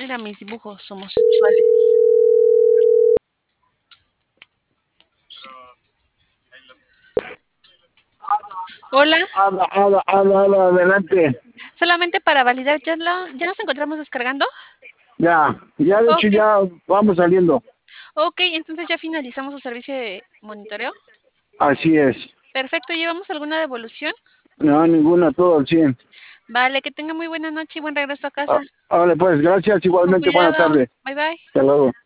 Mira, mis dibujos homosexuales. Hola, Adelante. solamente para validar, ¿ya nos encontramos descargando? Ya de hecho Ok, ya vamos saliendo. ok, entonces ya finalizamos su servicio de monitoreo. Así es. Perfecto, ¿llevamos alguna devolución? No, ninguna, todo al 100. Vale, que tenga muy buena noche y buen regreso a casa. Vale, pues, gracias. Con Igualmente, buena cuidado. tarde. Bye bye. Hasta luego.